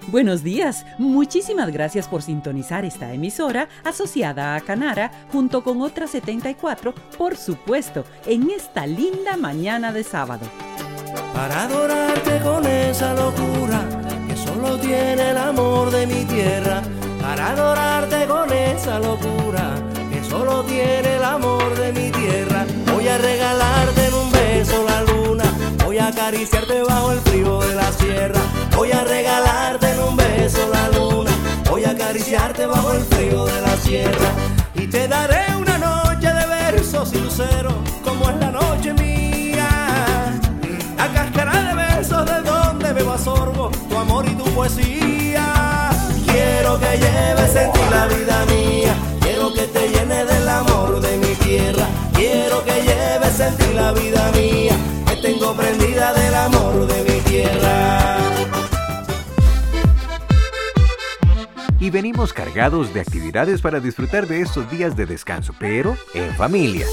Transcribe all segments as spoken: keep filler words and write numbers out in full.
Buenos días, muchísimas gracias por sintonizar esta emisora asociada a Canara junto con otras setenta y cuatro, por supuesto, en esta linda mañana de sábado. Para adorarte con esa locura que solo tiene el amor de mi tierra. Para adorarte con esa locura que solo tiene el amor de mi tierra. Voy a regalarte en un beso la luna, voy a acariciarte bajo el frío de la sierra. Voy a regalarte en un beso la luna, voy a acariciarte bajo el frío de la sierra. Y te daré una noche de versos y luceros, como es la noche mía. La cáscara de besos de donde bebo a sorbo tu amor y tu poesía. Quiero que lleves en ti la vida mía, quiero que te llene del amor de mi tierra. Quiero que lleves en ti la vida mía, que tengo prendida del amor de mi tierra. Y venimos cargados de actividades para disfrutar de estos días de descanso, pero en familia.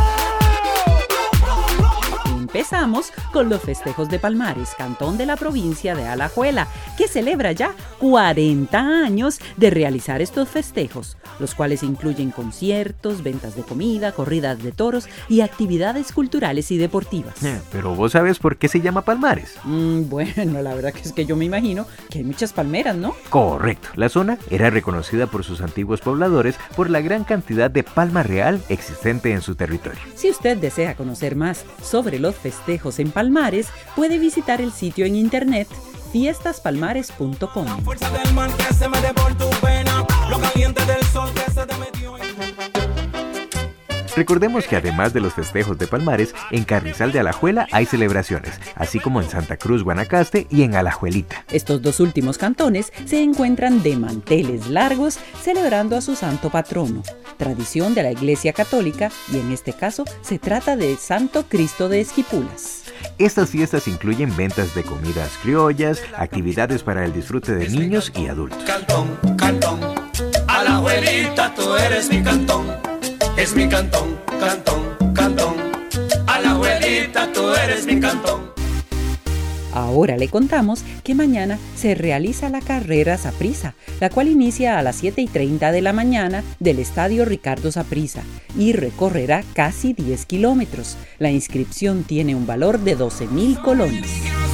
Empezamos con los festejos de Palmares, cantón de la provincia de Alajuela, que celebra ya cuarenta años de realizar estos festejos, los cuales incluyen conciertos, ventas de comida, corridas de toros y actividades culturales y deportivas. Pero vos sabes por qué se llama Palmares. Mm, bueno, la verdad que es que yo me imagino que hay muchas palmeras, ¿no? Correcto, la zona era reconocida por sus antiguos pobladores por la gran cantidad de palma real existente en su territorio. Si usted desea conocer más sobre los festejos en Palmares, puede visitar el sitio en internet fiestas palmares punto com. Recordemos que además de los festejos de Palmares, en Carrizal de Alajuela hay celebraciones, así como en Santa Cruz, Guanacaste y en Alajuelita. Estos dos últimos cantones se encuentran de manteles largos celebrando a su santo patrono, tradición de la Iglesia Católica, y en este caso se trata de Santo Cristo de Esquipulas. Estas fiestas incluyen ventas de comidas criollas, actividades para el disfrute de niños y adultos. Cantón, cantón, Alajuelita, tú eres mi cantón. Es mi cantón, cantón, cantón. Alajuelita, tú eres mi cantón. Ahora le contamos que mañana se realiza la carrera Saprissa, la cual inicia a las siete y treinta de la mañana del Estadio Ricardo Saprissa y recorrerá casi diez kilómetros. La inscripción tiene un valor de doce mil colones.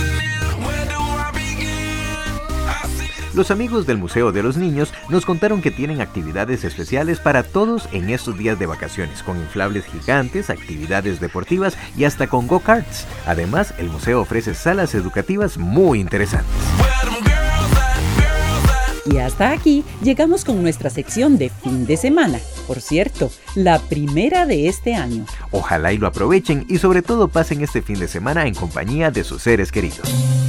Los amigos del Museo de los Niños nos contaron que tienen actividades especiales para todos en estos días de vacaciones, con inflables gigantes, actividades deportivas y hasta con go-karts. Además, el museo ofrece salas educativas muy interesantes. Y hasta aquí llegamos con nuestra sección de fin de semana. Por cierto, la primera de este año. Ojalá y lo aprovechen y sobre todo pasen este fin de semana en compañía de sus seres queridos.